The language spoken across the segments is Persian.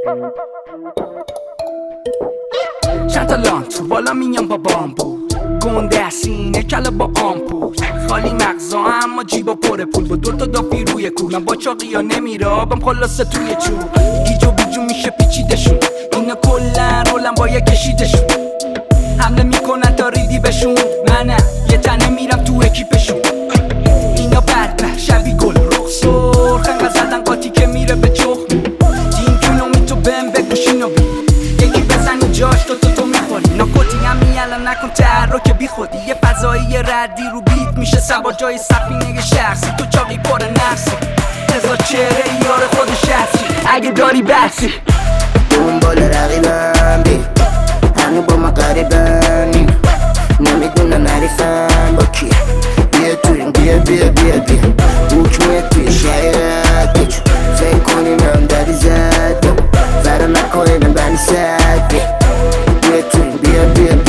چند تا لان تو بالا میام با بامبو، گنده سینه کله با آمپول، خالی مغزا اما جیبا پر پول، با دوتا دافی روی کول. من با چاقیا نمیره آبم خلاصه توی چوب، گیجو بیجو میشه پیچیدشون، اینا کلن رولم باید کشیدشون، حمله میکنن تا ریدی بشون، منم یه تنه میرم تو اکیپشون. اینا بدبه شبی گل رخ سرخ، انقدر زدن قاطی که میره به چخ، دین جونومی تو بهم بگو شینوبی، یکی بزنی جاش تو میخوری، ناکوتی هم میالن نکن تحرک بی خودی، یه فضایی ردی رو بیت میشه سبا جای سفینه شخصی، تو چاقی پر نفسی، هزار چهره یار خود شخصی، اگه داری بحثی دنبال رقیبم بی هنو با ما قریبن، نمیدونم حریفم با کیه، بیا تو این بیا حکمیه توی شهرت بچو، فکر کنیم هم داری زد فرا نکنیم بنی سد، بیا تو این بیا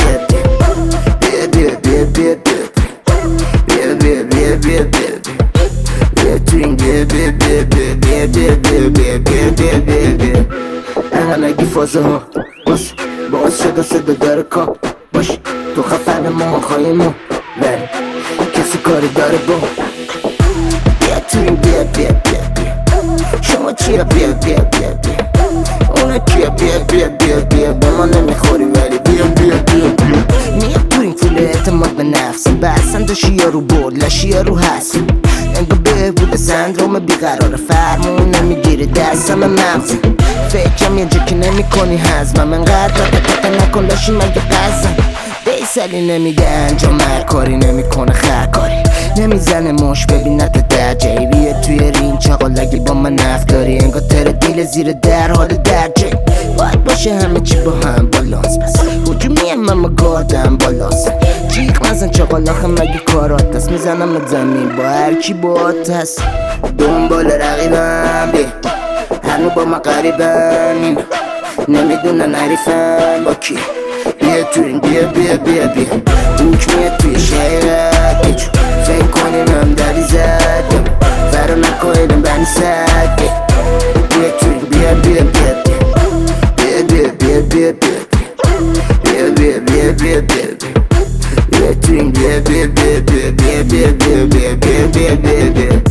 تو این بیا همگی فازه ها باش، باز شده صدا داره کار باش، تو خفن ما خواهی ما ولی کسی کاری داره با بیا تو این بیا شما چیه بیا اونا کیه بیا به ما نمیخوری ولی بیا میاد تو این فول اعتماد به نفس، بسن داشی یارو برد لشی یارو هست، انگا بهبود سندروم بیقرار فرمون نمیگیره دستم مغز، فکرم یه جا که نمی کنی هزمم، انقدر رقیقه نکن لاشی مگه قزم، بیسلی نمیگه انجام هر کاری نمیکنه خرکاری، نمیزنه مش ببینت در جایی، بیا توی رین چاقال اگه با من نفت داری، انگار تر دیل زیر در حال در جایی، باید باشه همه چی با هم بالانس، بس حجومی هم اما گادم بالانس، جیغ مزن چاقال آخه مگه کارات هست، میزنم زمین با هر کی بات هست، دنبال رقیبم بی هنو با ما قریبن، نمیدونن حریفم با کی، بیا تو این بیا حکمیه توی شهرت بچو، فکر کنیم هم داری زد فرا نکنیم بنی سد، بیا تو این بیا تو این بیا